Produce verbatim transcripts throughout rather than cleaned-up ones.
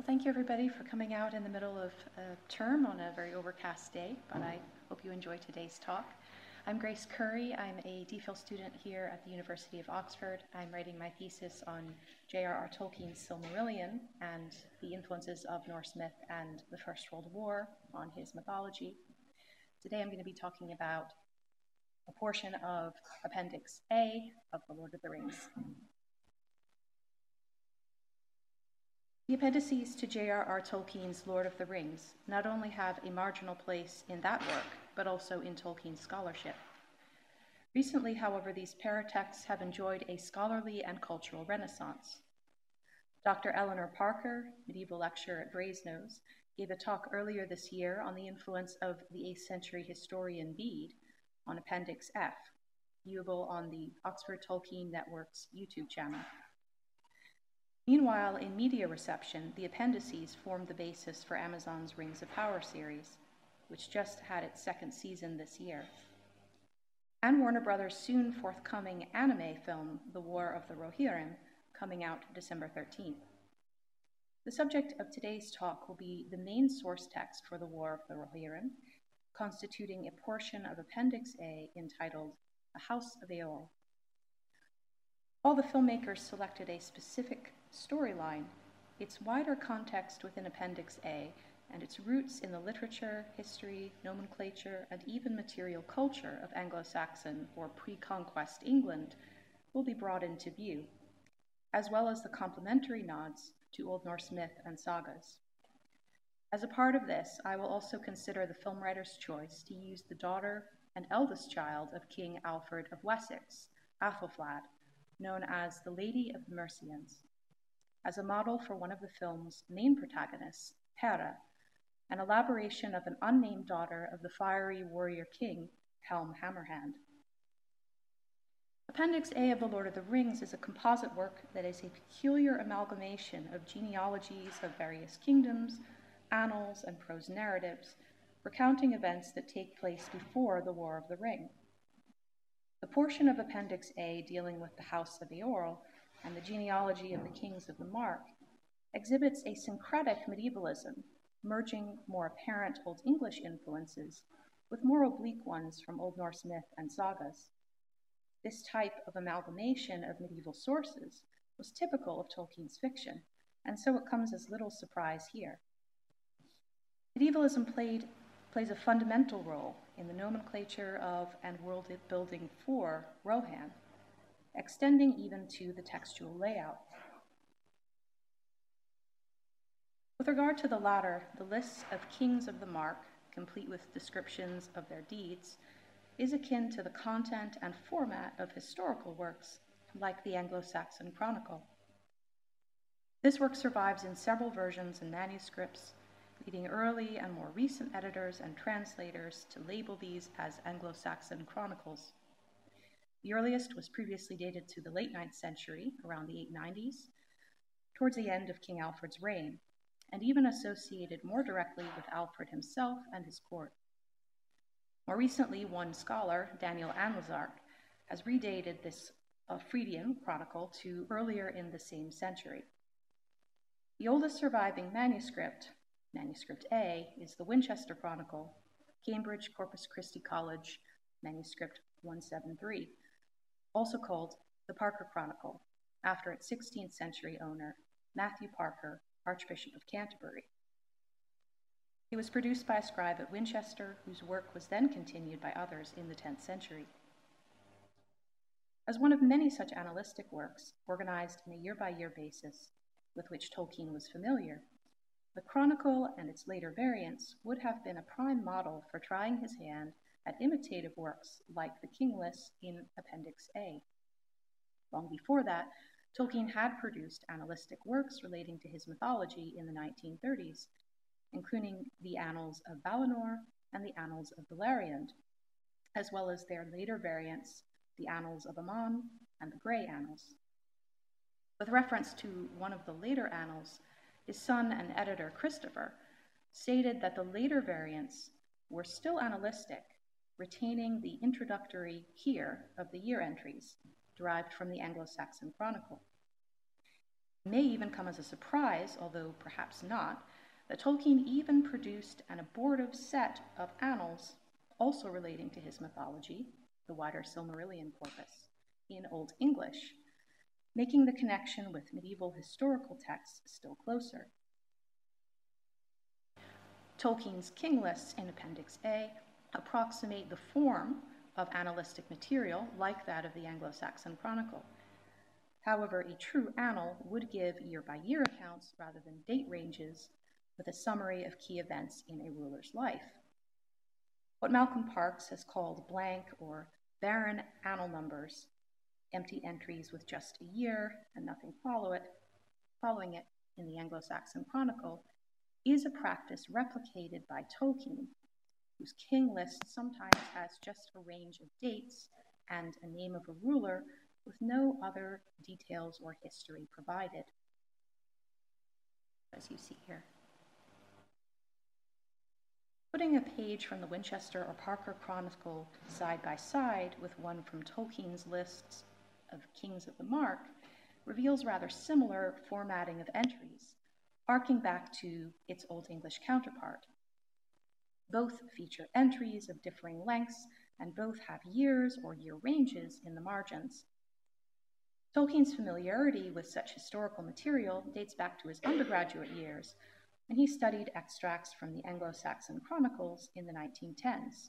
Well, thank you everybody for coming out in the middle of a term on a very overcast day, but I hope you enjoy today's talk. I'm Grace Curry. I'm a DPhil student here at the University of Oxford. I'm writing my thesis on J R R Tolkien's Silmarillion and the influences of Norse myth and the First World War on his mythology. Today I'm going to be talking about a portion of Appendix A of The Lord of the Rings. The appendices to J R R Tolkien's Lord of the Rings not only have a marginal place in that work, but also in Tolkien's scholarship. Recently, however, these paratexts have enjoyed a scholarly and cultural renaissance. Doctor Eleanor Parker, medieval lecturer at Brasenose, gave a talk earlier this year on the influence of the eighth century historian Bede on Appendix F, viewable on the Oxford Tolkien Network's YouTube channel. Meanwhile, in media reception, the appendices formed the basis for Amazon's Rings of Power series, which just had its second season this year, and Warner Brothers' soon forthcoming anime film, The War of the Rohirrim, coming out December thirteenth. The subject of today's talk will be the main source text for The War of the Rohirrim, constituting a portion of Appendix A entitled The House of Eorl. While the filmmakers selected a specific storyline, its wider context within Appendix A and its roots in the literature, history, nomenclature, and even material culture of Anglo-Saxon or pre-conquest England will be brought into view, as well as the complementary nods to Old Norse myth and sagas. As a part of this, I will also consider the film writer's choice to use the daughter and eldest child of King Alfred of Wessex, Athelflaed, known as the Lady of the Mercians, as a model for one of the film's main protagonists, Hera, an elaboration of an unnamed daughter of the fiery warrior king, Helm Hammerhand. Appendix A of The Lord of the Rings is a composite work that is a peculiar amalgamation of genealogies of various kingdoms, annals, and prose narratives, recounting events that take place before the War of the Ring. The portion of Appendix A dealing with the House of Eorl and the genealogy of the kings of the Mark exhibits a syncretic medievalism, merging more apparent Old English influences with more oblique ones from Old Norse myth and sagas. This type of amalgamation of medieval sources was typical of Tolkien's fiction, and so it comes as little surprise here. Medievalism played, plays a fundamental role in the nomenclature of and world building for Rohan, extending even to the textual layout. With regard to the latter, the lists of kings of the Mark, complete with descriptions of their deeds, is akin to the content and format of historical works like the Anglo-Saxon Chronicle. This work survives in several versions and manuscripts, leading early and more recent editors and translators to label these as Anglo-Saxon chronicles. The earliest was previously dated to the late ninth century, around the eight nineties, towards the end of King Alfred's reign, and even associated more directly with Alfred himself and his court. More recently, one scholar, Daniel Anlazart, has redated this uh, Freudian chronicle to earlier in the same century. The oldest surviving manuscript, Manuscript A, is the Winchester Chronicle, Cambridge Corpus Christi College, Manuscript one seventy-three, also called the Parker Chronicle, after its sixteenth century owner, Matthew Parker, Archbishop of Canterbury. It was produced by a scribe at Winchester, whose work was then continued by others in the tenth century. As one of many such annalistic works, organized in a year-by-year basis, with which Tolkien was familiar, the Chronicle and its later variants would have been a prime model for trying his hand at imitative works like the King lists in Appendix A. Long before that, Tolkien had produced annalistic works relating to his mythology in the nineteen thirties, including the Annals of Valinor and the Annals of Beleriand, as well as their later variants, the Annals of Aman and the Grey Annals. With reference to one of the later annals, his son and editor Christopher stated that the later variants were still annalistic, retaining the introductory here of the year entries, derived from the Anglo-Saxon Chronicle. It may even come as a surprise, although perhaps not, that Tolkien even produced an abortive set of annals also relating to his mythology, the wider Silmarillion corpus, in Old English, making the connection with medieval historical texts still closer. Tolkien's king lists in Appendix A approximate the form of annalistic material like that of the Anglo-Saxon Chronicle. However, a true annal would give year-by-year accounts rather than date ranges with a summary of key events in a ruler's life. What Malcolm Parkes has called blank or barren annal numbers, empty entries with just a year and nothing follow it, following it in the Anglo-Saxon Chronicle, is a practice replicated by Tolkien, whose king list sometimes has just a range of dates and a name of a ruler with no other details or history provided, as you see here. Putting a page from the Winchester or Parker Chronicle side by side with one from Tolkien's lists of Kings of the Mark reveals rather similar formatting of entries, arcing back to its Old English counterpart. Both feature entries of differing lengths, and both have years or year ranges in the margins. Tolkien's familiarity with such historical material dates back to his undergraduate years, when he studied extracts from the Anglo-Saxon chronicles in the nineteen tens.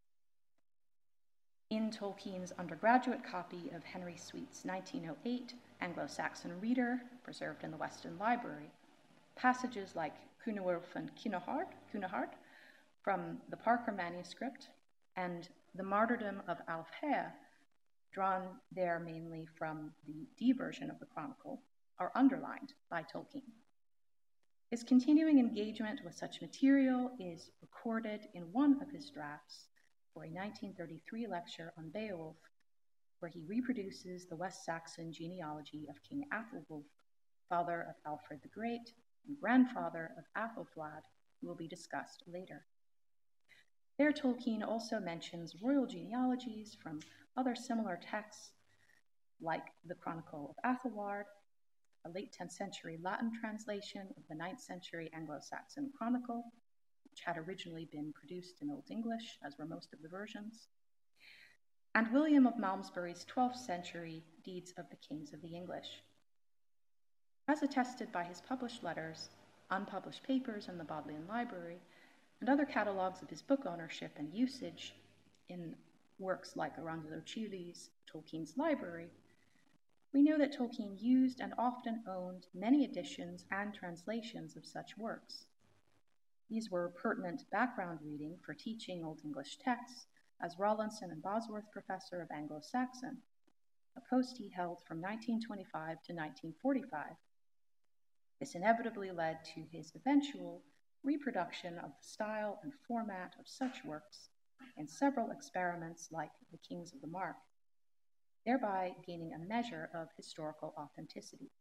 In Tolkien's undergraduate copy of Henry Sweet's nineteen oh eight Anglo-Saxon Reader, preserved in the Weston Library, passages like Cynewulf and Cynehard, Cynehard from the Parker manuscript and the martyrdom of Alfhere, drawn there mainly from the Dee version of the Chronicle, are underlined by Tolkien. His continuing engagement with such material is recorded in one of his drafts for a nineteen thirty-three lecture on Beowulf, where he reproduces the West Saxon genealogy of King Athelwulf, father of Alfred the Great and grandfather of Athelflaed, who will be discussed later. There, Tolkien also mentions royal genealogies from other similar texts, like the Chronicle of Athelward, a late tenth century Latin translation of the ninth century Anglo-Saxon Chronicle, which had originally been produced in Old English, as were most of the versions, and William of Malmesbury's twelfth century Deeds of the Kings of the English. As attested by his published letters, unpublished papers in the Bodleian Library, and other catalogues of his book ownership and usage in works like Aranzo Chili's Tolkien's Library, we know that Tolkien used and often owned many editions and translations of such works. These were pertinent background reading for teaching Old English texts as Rawlinson and Bosworth Professor of Anglo-Saxon, a post he held from nineteen twenty-five to nineteen forty-five. This inevitably led to his eventual reproduction of the style and format of such works in several experiments like the Kings of the Mark, thereby gaining a measure of historical authenticity.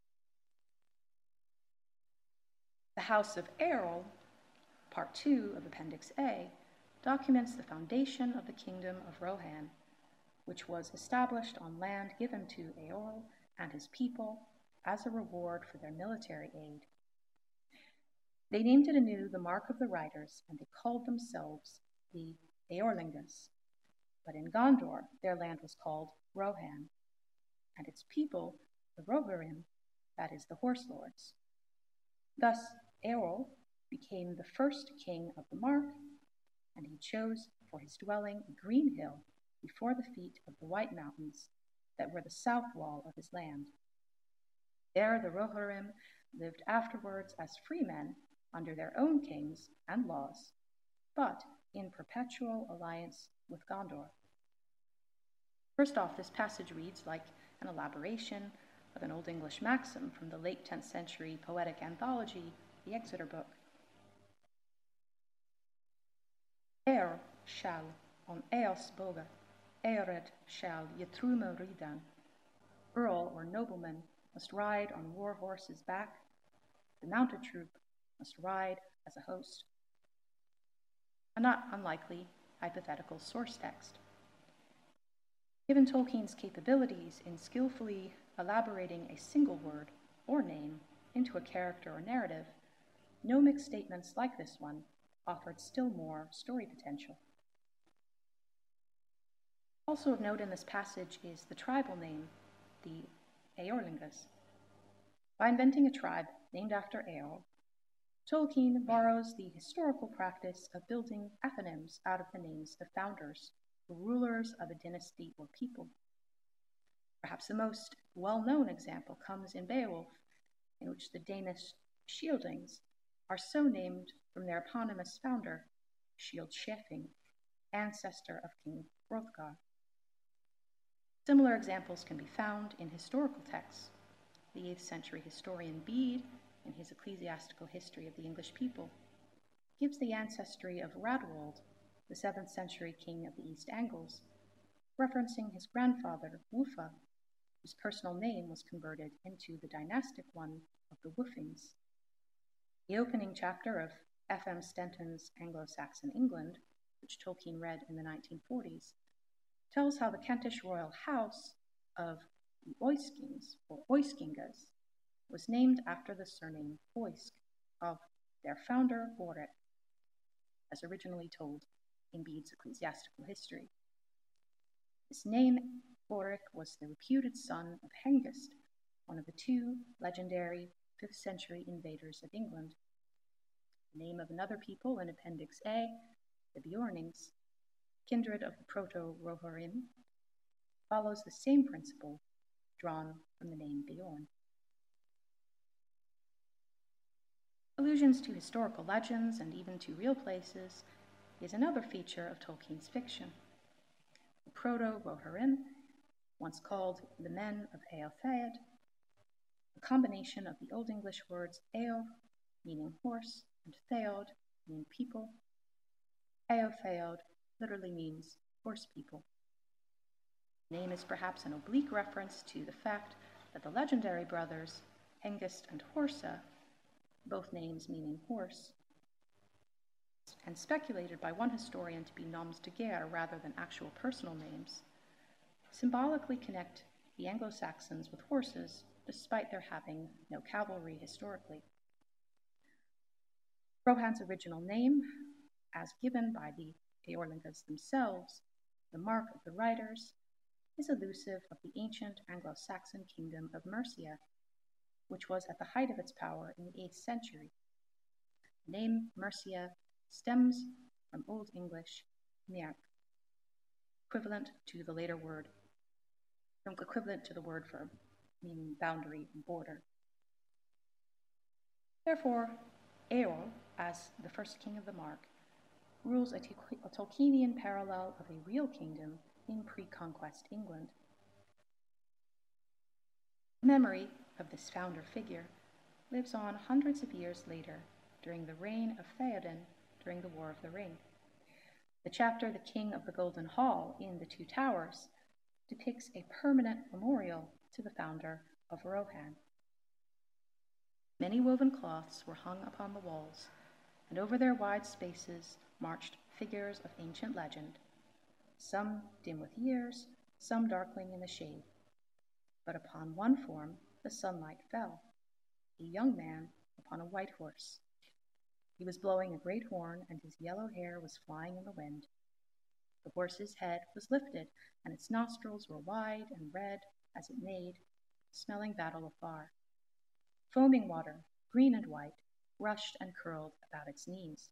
The House of Eorl, Part two of Appendix A, documents the foundation of the Kingdom of Rohan, which was established on land given to Eorl and his people as a reward for their military aid. They named it anew the Mark of the Riders, and they called themselves the Eorlingas. But in Gondor, their land was called Rohan, and its people the Rohirrim, that is, the Horse Lords. Thus, Eorl became the first king of the Mark, and he chose for his dwelling a green hill before the feet of the White Mountains that were the south wall of his land. There the Rohirrim lived afterwards as freemen under their own kings and laws, but in perpetual alliance with Gondor. First off, this passage reads like an elaboration of an Old English maxim from the late tenth century poetic anthology, the Exeter Book. Eorl shall on Eos boga, Eored shall Yetrumo ridan. Earl or nobleman must ride on war horse's back. The mounted troop must ride as a host. A not unlikely hypothetical source text. Given Tolkien's capabilities in skillfully elaborating a single word or name into a character or narrative, nomic statements like this one offered still more story potential. Also of note in this passage is the tribal name, the Eorlingas. By inventing a tribe named after Eorl, Tolkien borrows the historical practice of building ethonyms out of the names of founders, or rulers of a dynasty or people. Perhaps the most well-known example comes in Beowulf, in which the Danish Shieldings are so named from their eponymous founder, Skjold-Skefing, ancestor of King Hrothgar. Similar examples can be found in historical texts. The eighth century historian Bede, in his Ecclesiastical History of the English People, gives the ancestry of Radwold, the seventh century king of the East Angles, referencing his grandfather, Wulfa, whose personal name was converted into the dynastic one of the Woofings. The opening chapter of F M Stenton's Anglo-Saxon England, which Tolkien read in the nineteen forties, tells how the Kentish royal house of the Oiskings, or Oiskingas, was named after the surname Oisk of their founder, Boric, as originally told in Bede's Ecclesiastical History. This name, Boric, was the reputed son of Hengist, one of the two legendary fifth century invaders of England. The name of another people in Appendix A, the Beornings, kindred of the Proto-Rohirrim, follows the same principle drawn from the name Beorn. Allusions to historical legends and even to real places is another feature of Tolkien's fiction. The Proto-Rohirrim, once called the men of Eotheod, a combination of the Old English words Eo, meaning horse, and Theod, meaning people. Eotheod literally means horse people. The name is perhaps an oblique reference to the fact that the legendary brothers, Hengist and Horsa, both names meaning horse, and speculated by one historian to be noms de guerre rather than actual personal names, symbolically connect the Anglo-Saxons with horses despite their having no cavalry historically. Rohan's original name, as given by the Eorlingas themselves, the mark of the writers, is elusive of the ancient Anglo-Saxon kingdom of Mercia, which was at the height of its power in the eighth century. The name Mercia stems from Old English Mearc, equivalent to the later word, equivalent to the word for meaning boundary and border. Therefore, Eorl, as the first king of the Mark, rules a, a Tolkienian parallel of a real kingdom in pre-conquest England. The memory of this founder figure lives on hundreds of years later during the reign of Theoden during the War of the Ring. The chapter The King of the Golden Hall in The Two Towers depicts a permanent memorial to the founder of Rohan. Many woven cloths were hung upon the walls, and over their wide spaces marched figures of ancient legend, some dim with years, some darkling in the shade. But upon one form the sunlight fell, a young man upon a white horse. He was blowing a great horn, and his yellow hair was flying in the wind. The horse's head was lifted, and its nostrils were wide and red as it neighed, smelling battle afar. Foaming water, green and white, rushed and curled about its knees.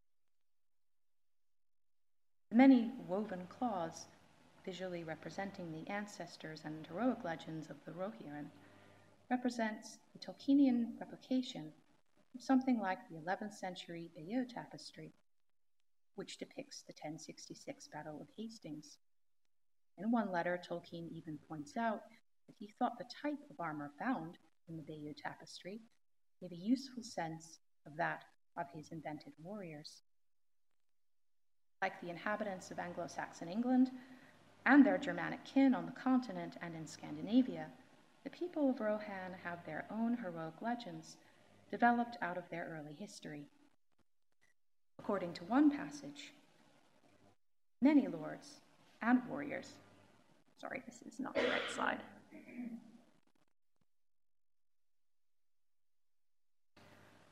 The many woven cloths, visually representing the ancestors and heroic legends of the Rohirrim, represents the Tolkienian replication of something like the eleventh century Bayeux tapestry, which depicts the ten sixty-six Battle of Hastings. In one letter, Tolkien even points out that he thought the type of armor found in the Bayeux tapestry gave a useful sense of that of his invented warriors. Like the inhabitants of Anglo-Saxon England and their Germanic kin on the continent and in Scandinavia, the people of Rohan have their own heroic legends developed out of their early history. According to one passage, many lords and warriors, sorry, this is not the right slide.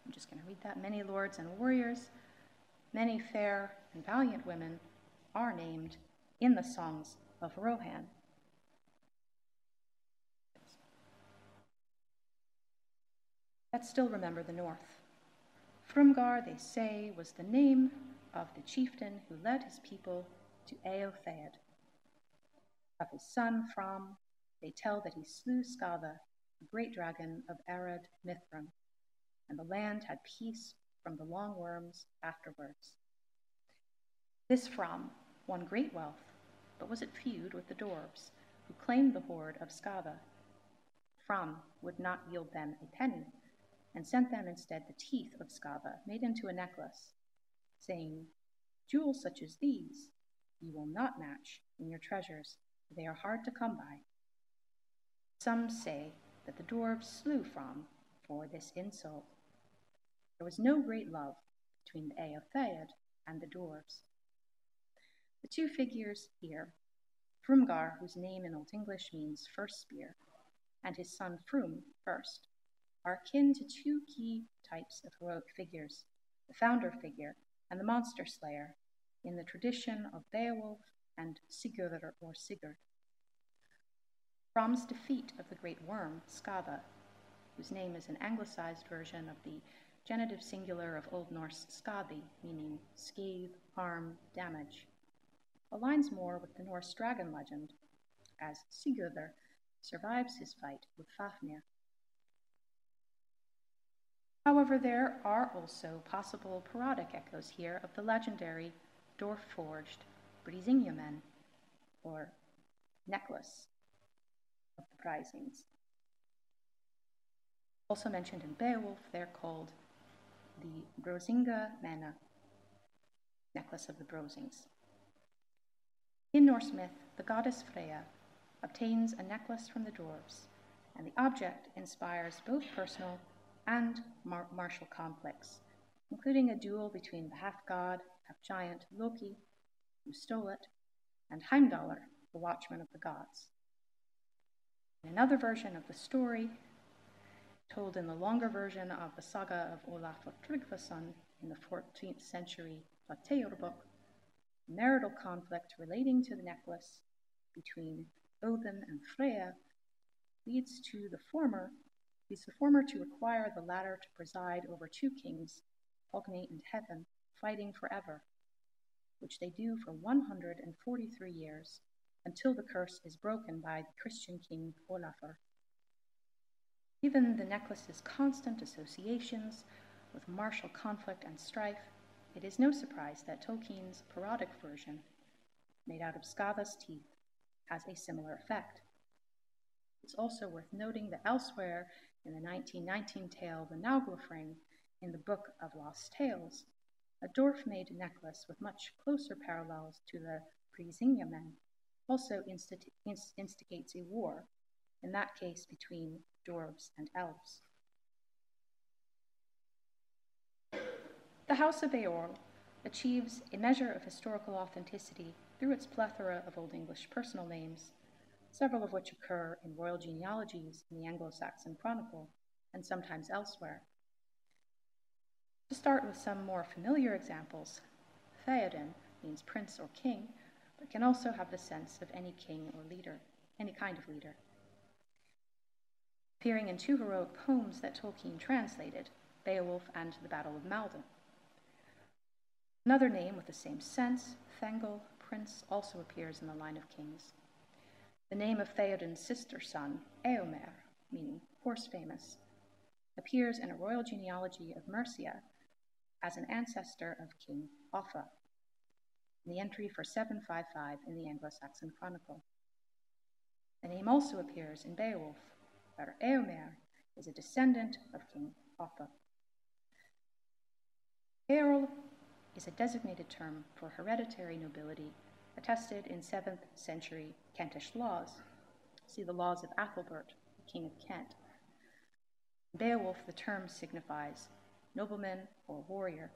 I'm just going to read that. Many lords and warriors, many fair and valiant women are named in the songs of Rohan. Let's still remember the north. Frumgar, they say, was the name of the chieftain who led his people to Eothead. Of his son, Fram, they tell that he slew Skada, the great dragon of Arad Mithram, and the land had peace from the long worms afterwards. This Fram won great wealth, but was at feud with the dwarves, who claimed the hoard of Skada. Fram would not yield them a penny, and sent them instead the teeth of Skada made into a necklace, saying, "Jewels such as these you will not match in your treasures, for they are hard to come by." Some say that the dwarves slew Fram for this insult. There was no great love between the Eothead and the dwarves. The two figures here, Frumgar, whose name in Old English means first spear, and his son Frum, first, are akin to two key types of heroic figures, the founder figure and the monster slayer, in the tradition of Beowulf and Sigurður or Sigurd. Fram's defeat of the great worm, Skada, whose name is an anglicized version of the genitive singular of Old Norse skadi, meaning scathe, harm, damage, aligns more with the Norse dragon legend, as Sigurður survives his fight with Fafnir. However, there are also possible parodic echoes here of the legendary dwarf-forged Brisingjamen, or necklace of the Brisings. Also mentioned in Beowulf, they're called the Brosinga Mena, necklace of the Brosings. In Norse myth, the goddess Freya obtains a necklace from the dwarves, and the object inspires both personal and mar martial conflicts, including a duel between the half-god, half-giant Loki, who stole it, and Heimdallr, the watchman of the gods. In another version of the story, told in the longer version of the saga of Olafur Tryggvason in the fourteenth century Flateyjarbók, marital conflict relating to the necklace between Odin and Freya leads to the former leads the former to require the latter to preside over two kings, Hogni and Heaven, fighting forever, which they do for one hundred forty-three years, until the curse is broken by the Christian king Olafur. Given the necklace's constant associations with martial conflict and strife, it is no surprise that Tolkien's parodic version, made out of Skada's teeth, has a similar effect. It's also worth noting that elsewhere in the nineteen nineteen tale The Naglfring, in the Book of Lost Tales, a dwarf-made necklace with much closer parallels to the Brisingjamen also insti inst instigates a war, in that case between dwarves and elves. The House of Eorl achieves a measure of historical authenticity through its plethora of Old English personal names, several of which occur in royal genealogies in the Anglo-Saxon Chronicle and sometimes elsewhere. To start with some more familiar examples, Theoden means prince or king, but can also have the sense of any king or leader, any kind of leader. Appearing in two heroic poems that Tolkien translated, Beowulf and the Battle of Maldon. Another name with the same sense, Thengel, prince, also appears in the line of kings. The name of Theoden's sister son, Eomer, meaning horse famous, appears in a royal genealogy of Mercia as an ancestor of King Offa, in the entry for seven fifty-five in the Anglo-Saxon Chronicle. The name also appears in Beowulf, where Eomer is a descendant of King Offa. Eorl is a designated term for hereditary nobility attested in seventh century Kentish laws. See the laws of Athelbert, the King of Kent. In Beowulf, the term signifies nobleman or warrior.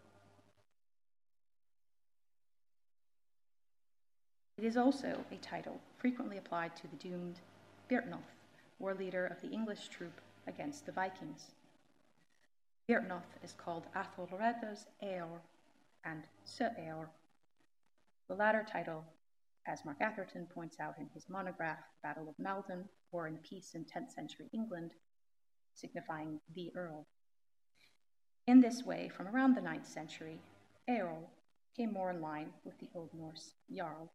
It is also a title frequently applied to the doomed Byrhtnoth, war leader of the English troop against the Vikings. Beartnoth is called Athelreda's Eor and Sir Eor. The latter title, as Mark Atherton points out in his monograph, Battle of Maldon, War and Peace in tenth century England, signifying the Earl. In this way, from around the ninth century, Eorl came more in line with the Old Norse Jarl.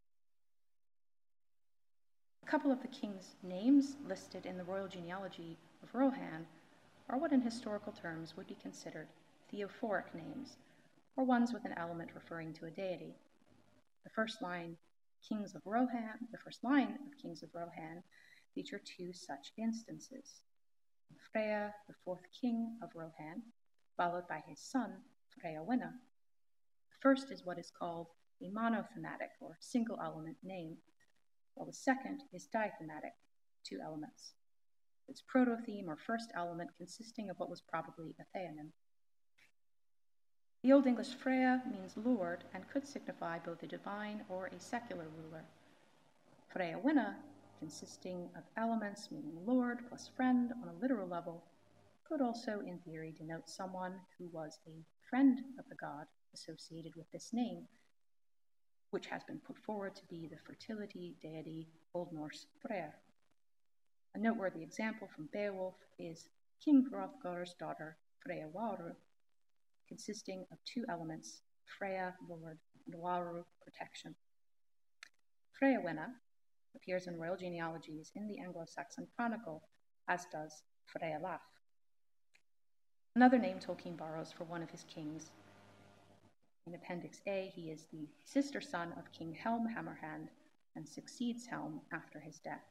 A couple of the king's names listed in the royal genealogy of Rohan are what in historical terms would be considered theophoric names, or ones with an element referring to a deity. The first line, Kings of Rohan, the first line of Kings of Rohan feature two such instances. Freya, the fourth king of Rohan, followed by his son, Freya-Winna. The first is what is called a monothematic or single element name, while the second is dithematic, two elements. Its prototheme or first element consisting of what was probably a theonym. The Old English Freya means lord and could signify both a divine or a secular ruler. Freya-Winna, consisting of elements meaning lord plus friend on a literal level, could also in theory denote someone who was a friend of the god associated with this name, which has been put forward to be the fertility deity Old Norse Freyr. A noteworthy example from Beowulf is King Hrothgar's daughter, Freya-Waru, consisting of two elements, Freya, lord, and Waru, protection. Freya-Winna appears in royal genealogies in the Anglo-Saxon Chronicle, as does Freya-Laf. Another name Tolkien borrows for one of his kings. In Appendix A, he is the sister son of King Helm Hammerhand and succeeds Helm after his death.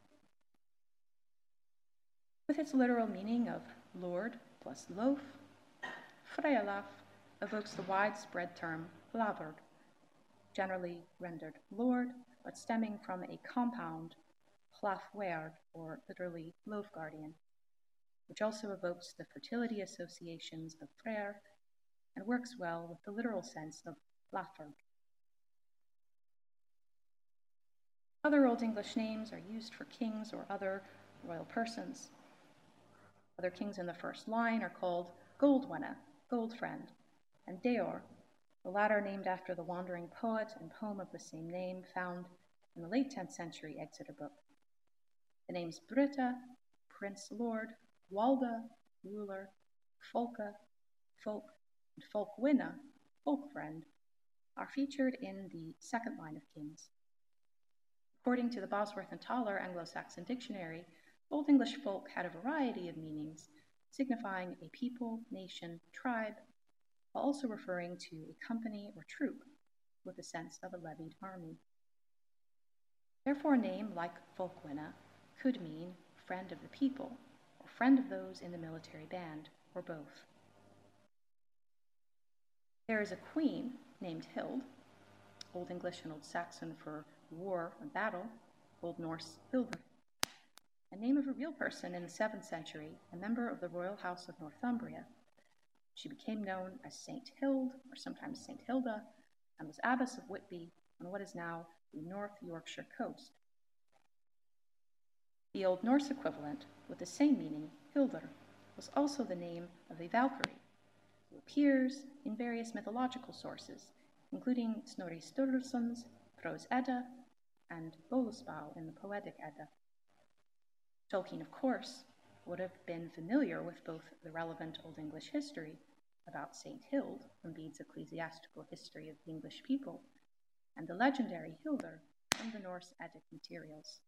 With its literal meaning of lord plus loaf, Freya-Laf evokes the widespread term lavard, generally rendered lord, but stemming from a compound hlafweard, or literally loaf guardian, which also evokes the fertility associations of Freyr and works well with the literal sense of lafard. Other Old English names are used for kings or other royal persons. Other kings in the first line are called Goldwinna, Goldfriend, and Deor, the latter named after the wandering poet and poem of the same name found in the late tenth century Exeter Book. The names Britta, Prince Lord, Walda, ruler, Folka, folk, and Folkwinna, folkfriend, are featured in the second line of kings. According to the Bosworth and Toller Anglo-Saxon Dictionary, Old English folk had a variety of meanings, signifying a people, nation, tribe, while also referring to a company or troop with the sense of a levied army. Therefore, a name like Folkwinna could mean friend of the people, or friend of those in the military band, or both. There is a queen named Hild, Old English and Old Saxon for war and battle, Old Norse Hilda, a name of a real person in the seventh century, a member of the royal house of Northumbria. She became known as Saint Hild, or sometimes Saint Hilda, and was abbess of Whitby on what is now the North Yorkshire coast. The Old Norse equivalent, with the same meaning, Hildur, was also the name of a Valkyrie, who appears in various mythological sources, including Snorri Sturluson's Prose Edda and Völuspá in the Poetic Edda. Tolkien, of course, would have been familiar with both the relevant Old English history about Saint Hild from Bede's Ecclesiastical History of the English People, and the legendary Hildur from the Norse Eddic materials.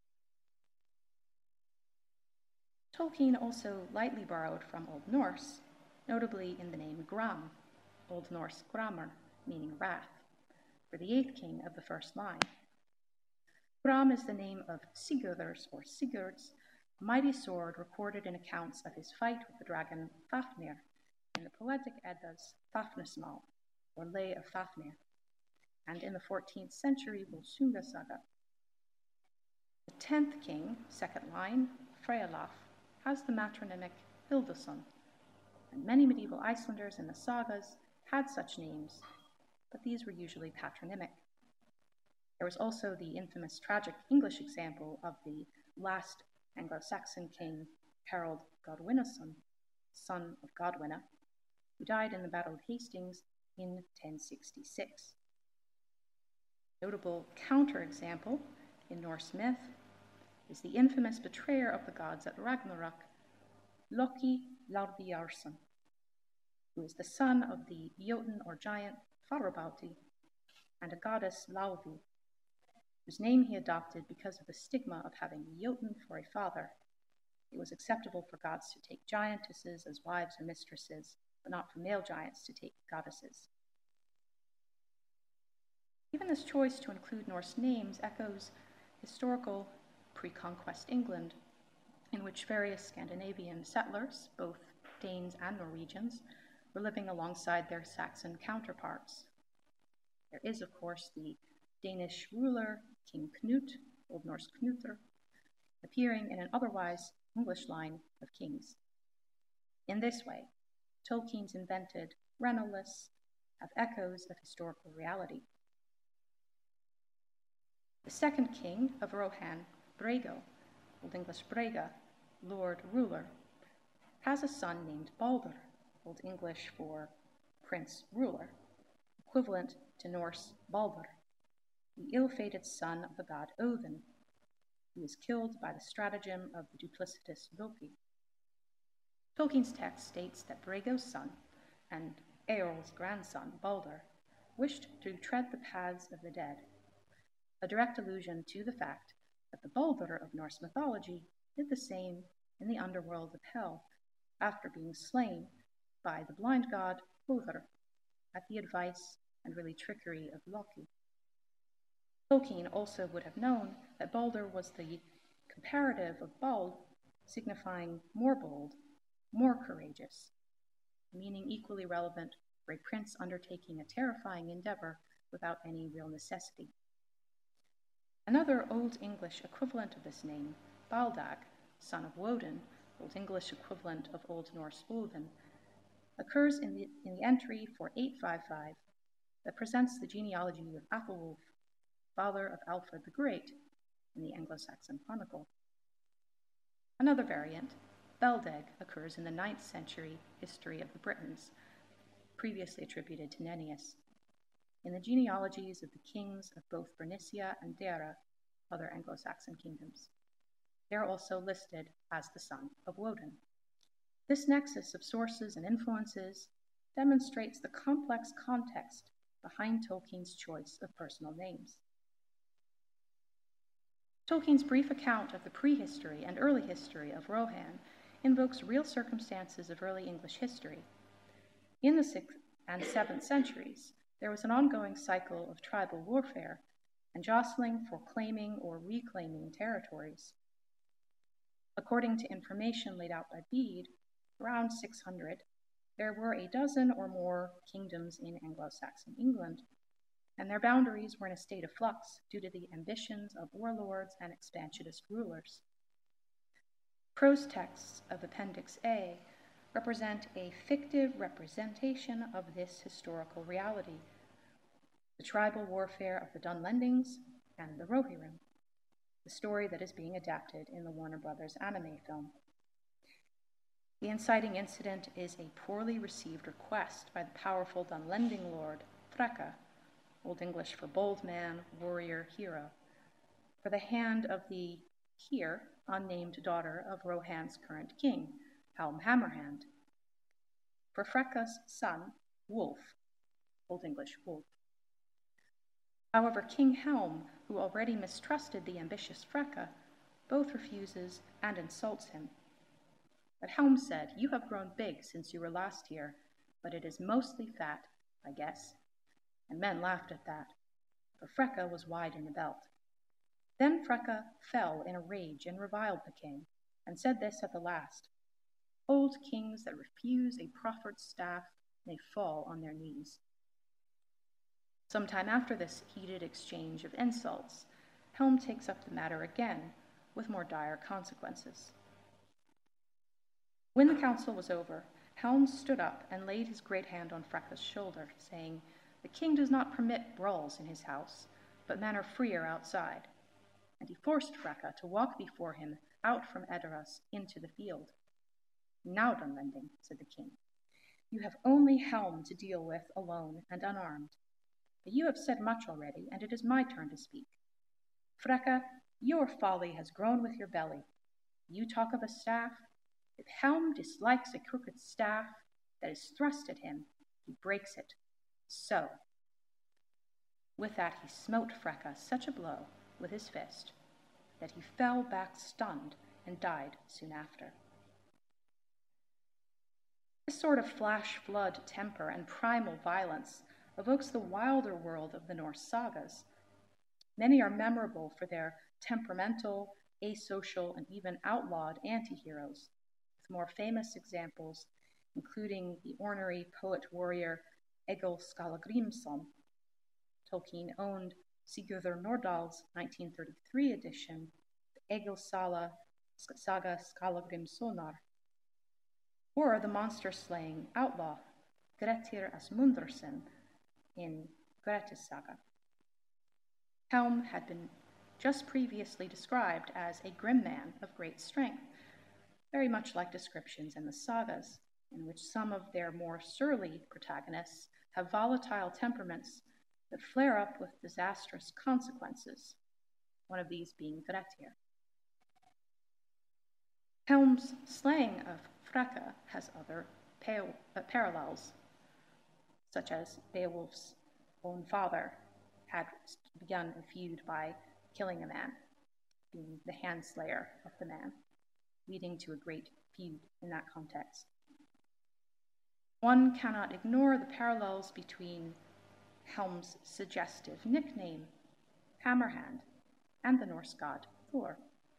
Tolkien also lightly borrowed from Old Norse, notably in the name Gram, Old Norse Gramr, meaning wrath, for the eighth king of the first line. Gram is the name of Sigurðr's or Sigurd's mighty sword recorded in accounts of his fight with the dragon Fafnir in the Poetic Edda's Fafnismál, or Lay of Fafnir, and in the fourteenth century Volsunga Saga. The tenth king, second line, Freyalaf, has the matronymic Hildason, and many medieval Icelanders in the sagas had such names, but these were usually patronymic. There was also the infamous tragic English example of the last Anglo-Saxon king, Harold Godwinnason, son of Godwinna, who died in the Battle of Hastings in ten sixty-six. Notable counterexample in Norse myth is the infamous betrayer of the gods at Ragnarok, Loki Laufeyarson, who is the son of the Jotun or giant Farabauti and a goddess Laufey, whose name he adopted because of the stigma of having Jotun for a father. It was acceptable for gods to take giantesses as wives or mistresses, but not for male giants to take goddesses. Even this choice to include Norse names echoes historical pre-conquest England, in which various Scandinavian settlers, both Danes and Norwegians, were living alongside their Saxon counterparts. There is, of course, the Danish ruler, King Knut, Old Norse Knutr, appearing in an otherwise English line of kings. In this way, Tolkien's invented Rennell lists have echoes of historical reality. The second king of Rohan, Brego, Old English Brega, Lord Ruler, has a son named Balder, Old English for Prince Ruler, equivalent to Norse Baldur, the ill-fated son of the god Odin, who is killed by the stratagem of the duplicitous Loki. Tolkien's text states that Brego's son and Eorl's grandson, Baldur, wished to tread the paths of the dead, a direct allusion to the fact that the Baldur of Norse mythology did the same in the underworld of Hel after being slain by the blind god Hodr at the advice and really trickery of Loki. Tolkien also would have known that Baldur was the comparative of Bald, signifying more bold, more courageous, meaning equally relevant for a prince undertaking a terrifying endeavor without any real necessity. Another Old English equivalent of this name, Baldag, son of Woden, Old English equivalent of Old Norse Odin, occurs in the, in the entry for eight fifty-five that presents the genealogy of Athelwulf, father of Alfred the Great, in the Anglo-Saxon Chronicle. Another variant, Beldeg, occurs in the ninth century History of the Britons, previously attributed to Nennius, in the genealogies of the kings of both Bernicia and Deira, other Anglo-Saxon kingdoms. They are also listed as the son of Woden. This nexus of sources and influences demonstrates the complex context behind Tolkien's choice of personal names. Tolkien's brief account of the prehistory and early history of Rohan invokes real circumstances of early English history. In the sixth and seventh centuries, there was an ongoing cycle of tribal warfare and jostling for claiming or reclaiming territories. According to information laid out by Bede, around six hundred, there were a dozen or more kingdoms in Anglo-Saxon England, and their boundaries were in a state of flux due to the ambitions of warlords and expansionist rulers. Prose texts of Appendix A represent a fictive representation of this historical reality, the tribal warfare of the Dunlendings and the Rohirrim, the story that is being adapted in the Warner Brothers anime film. The inciting incident is a poorly received request by the powerful Dunlending lord, Freka, Old English for bold man, warrior, hero, for the hand of the here unnamed daughter of Rohan's current king, Helm Hammerhand, for Freka's son, Wolf, Old English wolf. However, King Helm, who already mistrusted the ambitious Freka, both refuses and insults him. But Helm said, "You have grown big since you were last here, but it is mostly fat, I guess." And men laughed at that, for Freka was wide in the belt. Then Freka fell in a rage and reviled the king, and said this at the last: "Old kings that refuse a proffered staff may fall on their knees." Sometime after this heated exchange of insults, Helm takes up the matter again, with more dire consequences. When the council was over, Helm stood up and laid his great hand on Freka's shoulder, saying, "The king does not permit brawls in his house, but men are freer outside." And he forced Freka to walk before him out from Edoras into the field. "Now, Dunlending," said the king, You have only Helm to deal with alone and unarmed. But you have said much already, and it is my turn to speak. Freke, your folly has grown with your belly. You talk of a staff. If Helm dislikes a crooked staff that is thrust at him, he breaks it. So. With that he smote Freke such a blow with his fist that he fell back stunned and died soon after. This sort of flash flood temper and primal violence evokes the wilder world of the Norse sagas. Many are memorable for their temperamental, asocial, and even outlawed anti-heroes, with more famous examples including the ornery poet-warrior Egil Skallagrimsson. Tolkien owned Sigurður Nordal's nineteen thirty-three edition, the Egil Saga Skallagrimssonar, or the monster-slaying outlaw Grettir Asmundarson in Grettis Saga. Helm had been just previously described as a grim man of great strength, very much like descriptions in the sagas, in which some of their more surly protagonists have volatile temperaments that flare up with disastrous consequences, one of these being Grettir. Helm's slaying of Freke has other pa- uh, parallels, such as Beowulf's own father had begun a feud by killing a man, being the handslayer of the man, leading to a great feud in that context. One cannot ignore the parallels between Helm's suggestive nickname, Hammerhand, and the Norse god Thor.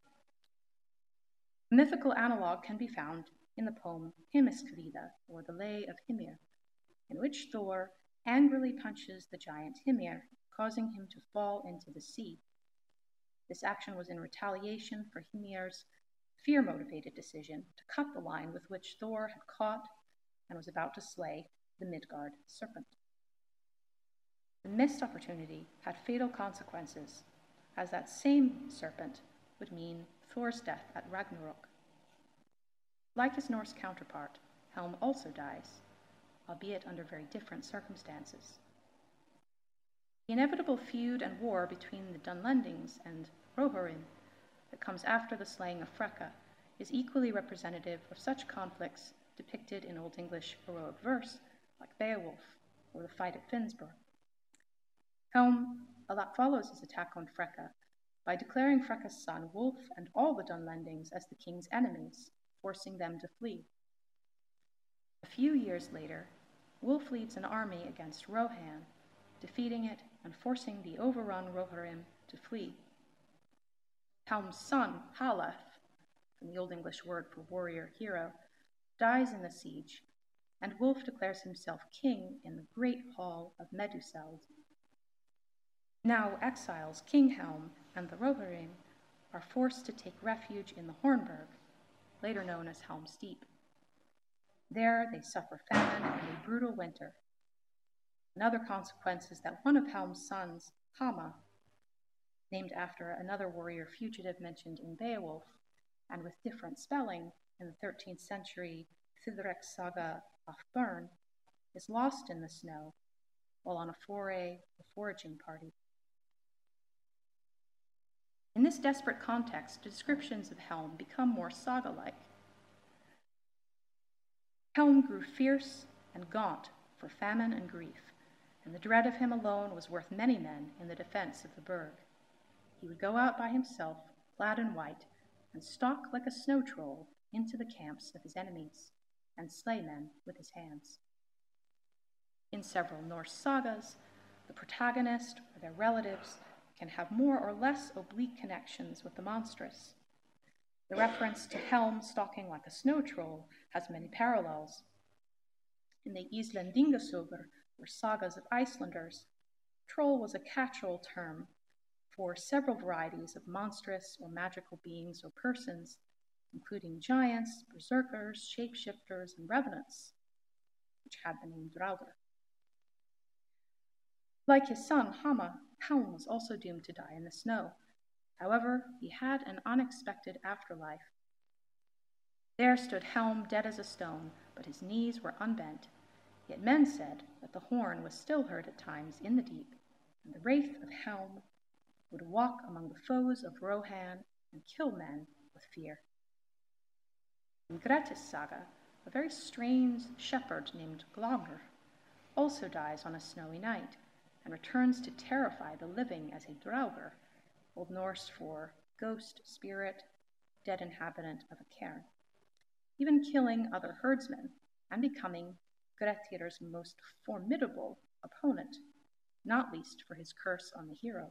A mythical analog can be found in the poem Hymiskvida, or the Lay of Hymir, in which Thor angrily punches the giant Hymir, causing him to fall into the sea. This action was in retaliation for Hymir's fear-motivated decision to cut the line with which Thor had caught and was about to slay the Midgard serpent. The missed opportunity had fatal consequences, as that same serpent would mean Thor's death at Ragnarok. Like his Norse counterpart, Helm also dies, albeit under very different circumstances. The inevitable feud and war between the Dunlendings and Rohirrim that comes after the slaying of Freke is equally representative of such conflicts depicted in Old English heroic verse, like Beowulf or the fight at Finnsburg. Helm follows his attack on Freke by declaring Freke's son Wulf and all the Dunlendings as the king's enemies, forcing them to flee. A few years later, Wulf leads an army against Rohan, defeating it and forcing the overrun Rohirrim to flee. Helm's son, Haleth, from the Old English word for warrior hero, dies in the siege, and Wulf declares himself king in the great hall of Meduseld. Now exiles King Helm and the Rohirrim are forced to take refuge in the Hornburg, later known as Helm's Deep. There they suffer famine and a brutal winter. Another consequence is that one of Helm's sons, Hama, named after another warrior fugitive mentioned in Beowulf, and with different spelling in the thirteenth century Thidrek Saga of Bern, is lost in the snow while on a foray, a foraging party. In this desperate context, descriptions of Helm become more saga-like. Helm grew fierce and gaunt for famine and grief, and the dread of him alone was worth many men in the defense of the burg. He would go out by himself, clad in white, and stalk like a snow troll into the camps of his enemies, and slay men with his hands. In several Norse sagas, the protagonist or their relatives can have more or less oblique connections with the monstrous. The reference to Helm stalking like a snow troll has many parallels. In the Islendingasögur, or sagas of Icelanders, troll was a catch-all term for several varieties of monstrous or magical beings or persons, including giants, berserkers, shapeshifters, and revenants, which had the name Draugr. Like his son, Hama, Helm was also doomed to die in the snow. However, he had an unexpected afterlife. There stood Helm dead as a stone, but his knees were unbent, Yet men said that the horn was still heard at times in the deep, and the wraith of Helm would walk among the foes of Rohan and kill men with fear. In Grettis saga, a very strange shepherd named Glomr also dies on a snowy night and returns to terrify the living as a Draugr, Old Norse for ghost, spirit, dead inhabitant of a cairn, even killing other herdsmen and becoming Grettir's most formidable opponent, not least for his curse on the hero.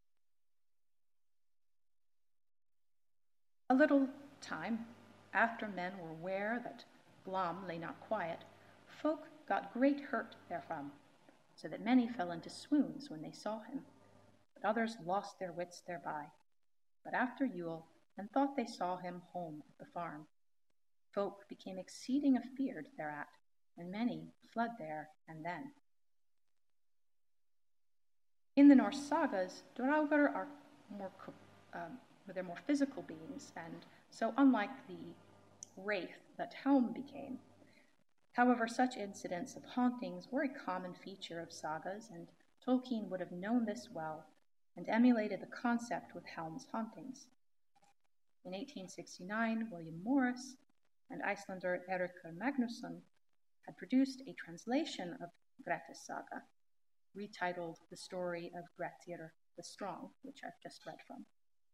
A little time after men were aware that Glom lay not quiet, folk got great hurt therefrom, so that many fell into swoons when they saw him, but others lost their wits thereby. But after Yule, and thought they saw him home at the farm, folk became exceeding afeared thereat, and many fled there and then. In the Norse sagas, Draugr are more um, they're more physical beings, and so unlike the wraith that Helm became. However, such incidents of hauntings were a common feature of sagas, and Tolkien would have known this well and emulated the concept with Helm's hauntings. In eighteen sixty-nine, William Morris and Icelander Eiríkur Magnusson had produced a translation of Grettis saga, retitled The Story of Grettir the Strong, which I've just read from.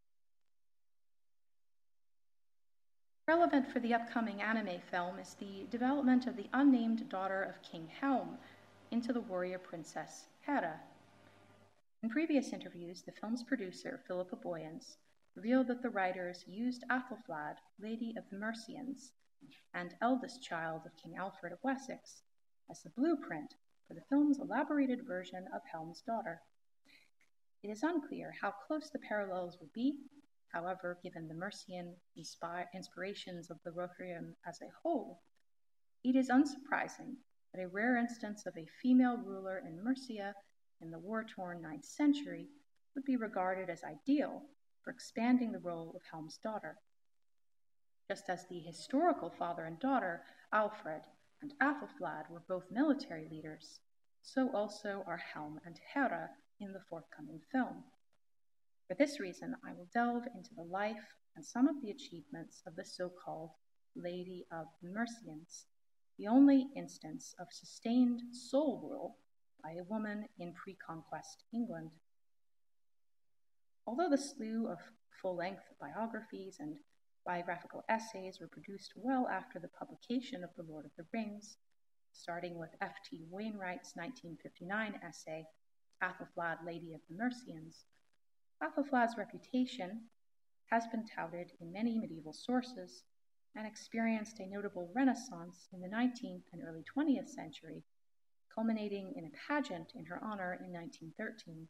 Relevant for the upcoming anime film is the development of the unnamed daughter of King Helm into the warrior princess Hera. In previous interviews, the film's producer, Philippa Boyens, revealed that the writers used Athelflaed, Lady of the Mercians, and eldest child of King Alfred of Wessex, as the blueprint for the film's elaborated version of Helm's daughter. It is unclear how close the parallels will be. However, given the Mercian inspi- inspirations of the Rohirrim as a whole, it is unsurprising that a rare instance of a female ruler in Mercia in the war-torn ninth century would be regarded as ideal for expanding the role of Helm's daughter. Just as the historical father and daughter, Alfred and Athelflaed, were both military leaders, so also are Helm and Hera in the forthcoming film. For this reason, I will delve into the life and some of the achievements of the so-called Lady of the Mercians, the only instance of sustained sole rule by a woman in pre-conquest England. Although the slew of full-length biographies and biographical essays were produced well after the publication of The Lord of the Rings, starting with F T Wainwright's nineteen fifty-nine essay, Athelflaed, Lady of the Mercians, Athelflaed's reputation has been touted in many medieval sources and experienced a notable renaissance in the nineteenth and early twentieth century, culminating in a pageant in her honor in nineteen thirteen.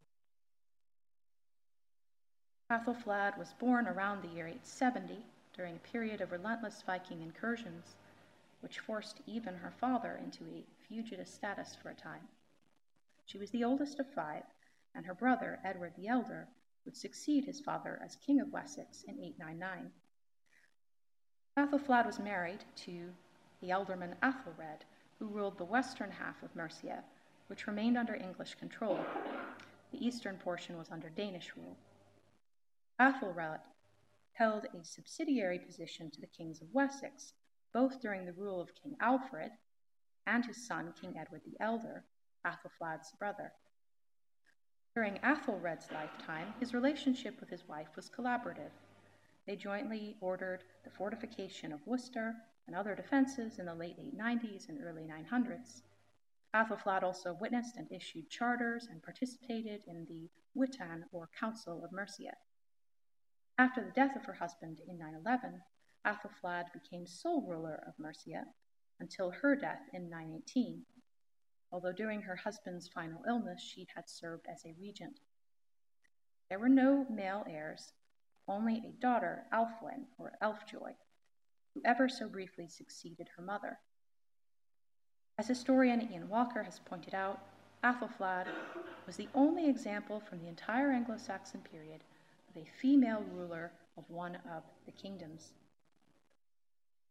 Athelflaed was born around the year eight seventy during a period of relentless Viking incursions, which forced even her father into a fugitive status for a time. She was the oldest of five, and her brother, Edward the Elder, would succeed his father as King of Wessex in eight ninety-nine. Athelflaed was married to the ealdorman Athelred, who ruled the western half of Mercia, which remained under English control. The eastern portion was under Danish rule. Athelred held a subsidiary position to the kings of Wessex, both during the rule of King Alfred and his son, King Edward the Elder, Athelflaed's brother. During Athelred's lifetime, his relationship with his wife was collaborative. They jointly ordered the fortification of Worcester and other defenses in the late eight nineties and early nine hundreds. Athelflaed also witnessed and issued charters and participated in the Witan, or Council of Mercia. After the death of her husband in nine eleven, Athelflaed became sole ruler of Mercia until her death in nine eighteen, although during her husband's final illness she had served as a regent. There were no male heirs, only a daughter, Alfwine, or Elfjoy, who ever so briefly succeeded her mother. As historian Ian Walker has pointed out, Athelflaed was the only example from the entire Anglo-Saxon period of a female ruler of one of the kingdoms.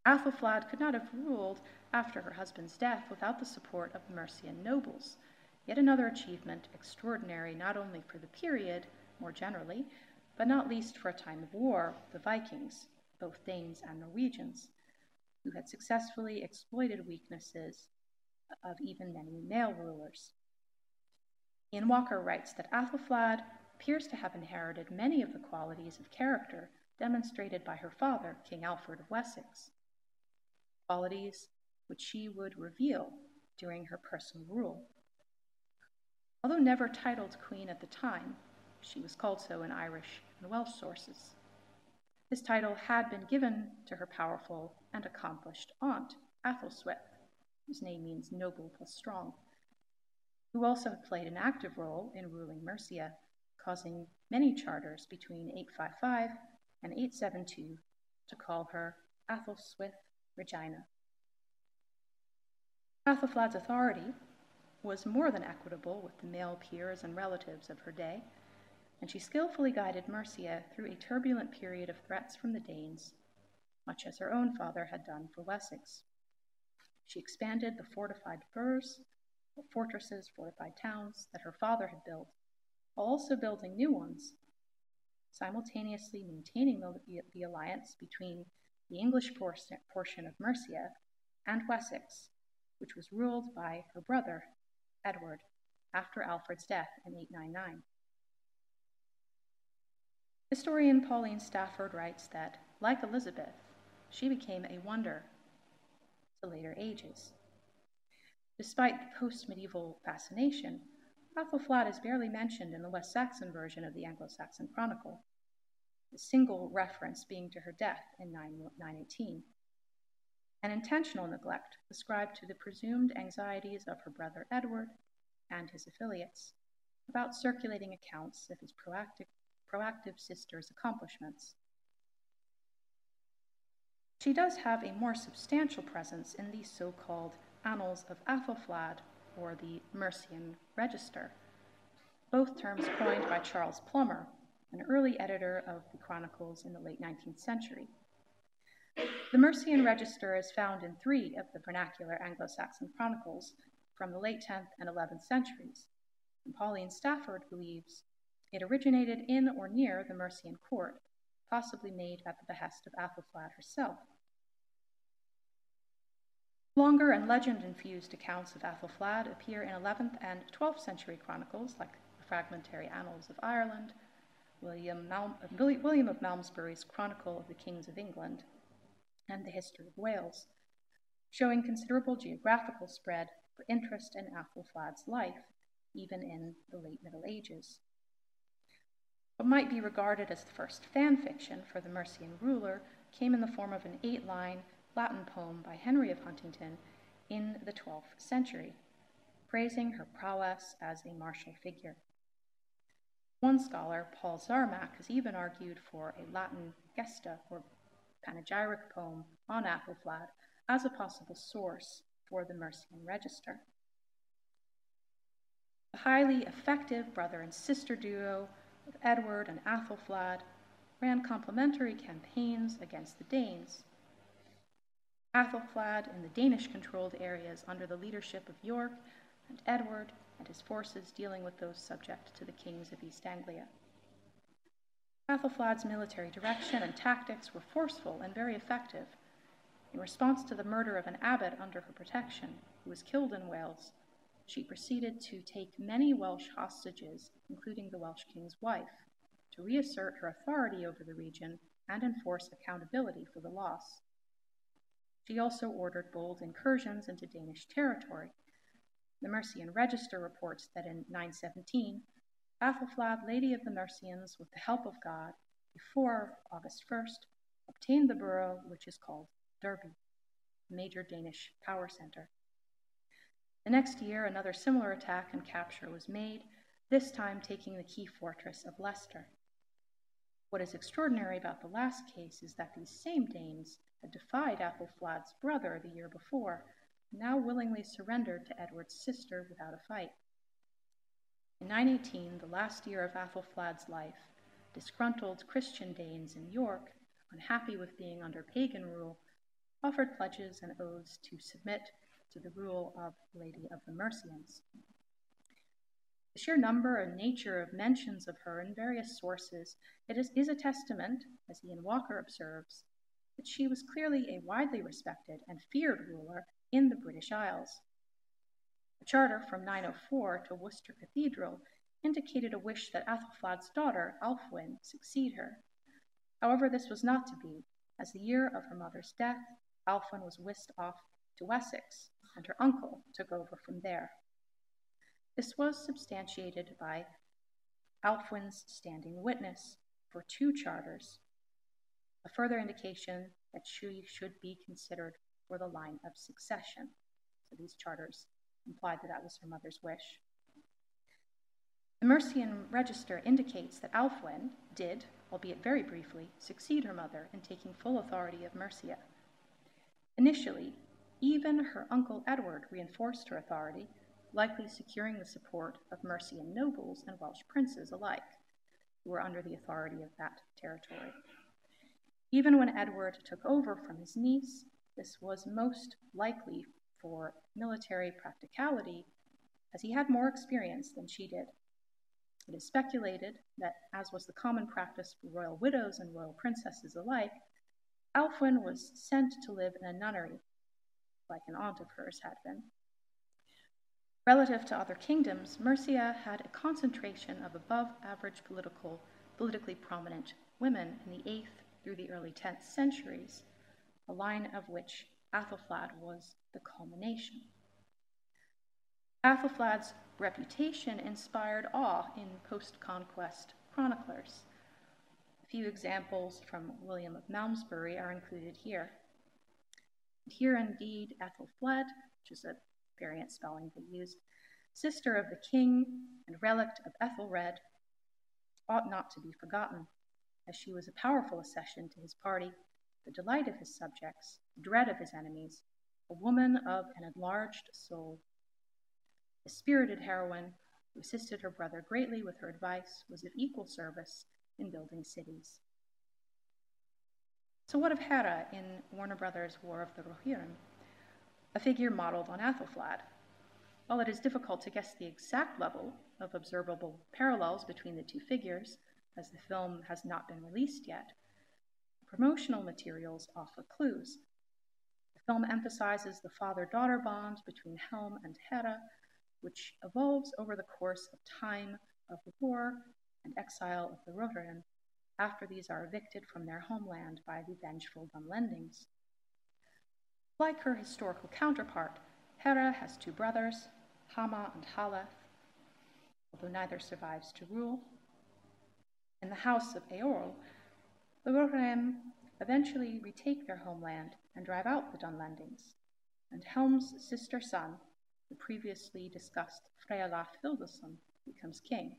Athelflaed could not have ruled after her husband's death without the support of the Mercian nobles, yet another achievement extraordinary not only for the period, more generally, but not least for a time of war, the Vikings, both Danes and Norwegians, who had successfully exploited weaknesses of even many male rulers. Ian Walker writes that Athelflaed appears to have inherited many of the qualities of character demonstrated by her father, King Alfred of Wessex, qualities which she would reveal during her personal rule. Although never titled queen at the time, she was called so in Irish and Welsh sources. This title had been given to her powerful and accomplished aunt, Athelswith, whose name means noble plus strong, who also played an active role in ruling Mercia, causing many charters between eight fifty-five and eight seventy-two to call her Athelswith Regina. Athelflaed's authority was more than equitable with the male peers and relatives of her day, and she skillfully guided Mercia through a turbulent period of threats from the Danes, much as her own father had done for Wessex. She expanded the fortified burhs, or fortresses, fortified towns, that her father had built, while also building new ones, simultaneously maintaining the, the alliance between the English portion of Mercia and Wessex, which was ruled by her brother, Edward, after Alfred's death in eight ninety-nine. Historian Pauline Stafford writes that, like Elizabeth, she became a wonder to later ages. Despite the post-medieval fascination, Athelflaed is barely mentioned in the West Saxon version of the Anglo-Saxon Chronicle, the single reference being to her death in nine eighteen. An intentional neglect ascribed to the presumed anxieties of her brother Edward and his affiliates about circulating accounts of his proactive, proactive sister's accomplishments. She does have a more substantial presence in the so-called Annals of Athelflaed, or the Mercian Register, both terms coined by Charles Plummer, an early editor of the Chronicles in the late nineteenth century. The Mercian Register is found in three of the vernacular Anglo-Saxon chronicles from the late tenth and eleventh centuries, and Pauline Stafford believes it originated in or near the Mercian court, possibly made at the behest of Athelflaed herself. Longer and legend-infused accounts of Athelflaed appear in eleventh and twelfth century chronicles, like the fragmentary Annals of Ireland, William, Mal- William of Malmesbury's Chronicle of the Kings of England, and the History of Wales, showing considerable geographical spread for interest in Athelflaed's life, even in the late Middle Ages. What might be regarded as the first fan fiction for the Mercian ruler came in the form of an eight-line Latin poem by Henry of Huntingdon in the twelfth century, praising her prowess as a martial figure. One scholar, Paul Zarmak, has even argued for a Latin gesta, or panegyric poem, on Athelflaed as a possible source for the Mercian Register. The highly effective brother and sister duo of Edward and Athelflaed ran complementary campaigns against the Danes. Athelflaed in the Danish-controlled areas under the leadership of York, and Edward and his forces dealing with those subject to the kings of East Anglia. Athelflaed's military direction and tactics were forceful and very effective. In response to the murder of an abbot under her protection, who was killed in Wales, she proceeded to take many Welsh hostages, including the Welsh king's wife, to reassert her authority over the region and enforce accountability for the loss. She also ordered bold incursions into Danish territory. The Mercian Register reports that in nine seventeen, Athelflaed, Lady of the Mercians, with the help of God, before August first, obtained the borough which is called Derby, a major Danish power center. The next year, another similar attack and capture was made, this time taking the key fortress of Leicester. What is extraordinary about the last case is that these same Danes had defied Athelflaed's brother the year before, and now willingly surrendered to Edward's sister without a fight. In nine eighteen, the last year of Athelflaed's life, disgruntled Christian Danes in York, unhappy with being under pagan rule, offered pledges and oaths to submit to the rule of Lady of the Mercians. The sheer number and nature of mentions of her in various sources it is, is a testament, as Ian Walker observes, that she was clearly a widely respected and feared ruler in the British Isles. A charter from nine oh four to Worcester Cathedral indicated a wish that Athelflaed's daughter, Alfwine, succeed her. However, this was not to be, as the year of her mother's death, Alfwine was whisked off to Wessex, and her uncle took over from there. This was substantiated by Alfwine's standing witness for two charters, a further indication that she should be considered for the line of succession. So these charters implied that that was her mother's wish. The Mercian register indicates that Alfwine did, albeit very briefly, succeed her mother in taking full authority of Mercia. Initially, even her uncle Edward reinforced her authority, likely securing the support of Mercian nobles and Welsh princes alike, who were under the authority of that territory. Even when Edward took over from his niece, this was most likely for military practicality, as he had more experience than she did. It is speculated that, as was the common practice for royal widows and royal princesses alike, Alfwine was sent to live in a nunnery, like an aunt of hers had been. Relative to other kingdoms, Mercia had a concentration of above-average political, politically prominent women in the eighth through the early tenth centuries, a line of which Athelflaed was the culmination. Athelflaed's reputation inspired awe in post-conquest chroniclers. A few examples from William of Malmesbury are included here. Here indeed, Athelflaed, which is a variant spelling they used, sister of the king and relict of Ethelred, ought not to be forgotten, as she was a powerful accession to his party, the delight of his subjects, the dread of his enemies, a woman of an enlarged soul. A spirited heroine who assisted her brother greatly with her advice, was of equal service in building cities. So what of Hera in Warner Brothers' War of the Rohirrim, a figure modeled on Athelflaed? While it is difficult to guess the exact level of observable parallels between the two figures, as the film has not been released yet, promotional materials offer clues. The film emphasizes the father-daughter bond between Helm and Hera, which evolves over the course of time of the war and exile of the Rohirrim, after these are evicted from their homeland by the vengeful Dunlendings. Like her historical counterpart, Hera has two brothers, Hama and Haleth, although neither survives to rule. In the house of Eorl, the Rohirrim eventually retake their homeland and drive out the Dunlendings, and Helm's sister son, the previously discussed Frealaf Hildesson, becomes king.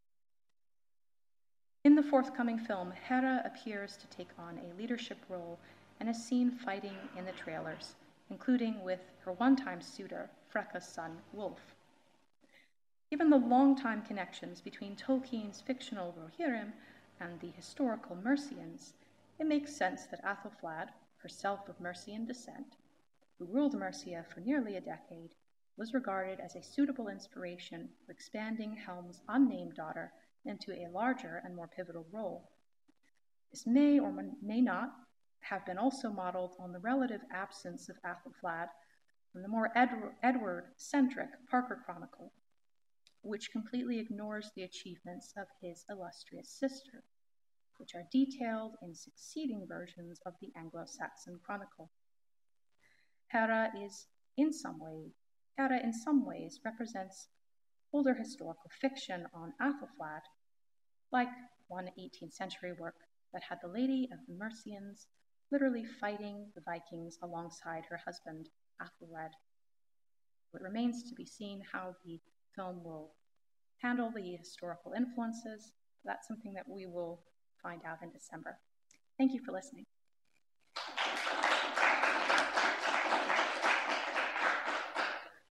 In the forthcoming film, Hera appears to take on a leadership role and is seen fighting in the trailers, including with her one-time suitor, Freka's son, Wulf. Given the long-time connections between Tolkien's fictional Rohirrim and the historical Mercians, it makes sense that Athelflaed, herself of Mercian descent, who ruled Mercia for nearly a decade, was regarded as a suitable inspiration for expanding Helm's unnamed daughter into a larger and more pivotal role. This may or may not have been also modeled on the relative absence of Athelflaed from the more Ed- Edward-centric Parker Chronicle, which completely ignores the achievements of his illustrious sister, which are detailed in succeeding versions of the Anglo-Saxon Chronicle. Hera is in some way, Hera in some ways represents older historical fiction on Athelflaed, like one eighteenth century work that had the Lady of the Mercians literally fighting the Vikings alongside her husband, Athelred. It remains to be seen how the film will handle the historical influences. That's something that we will find out in December. Thank you for listening.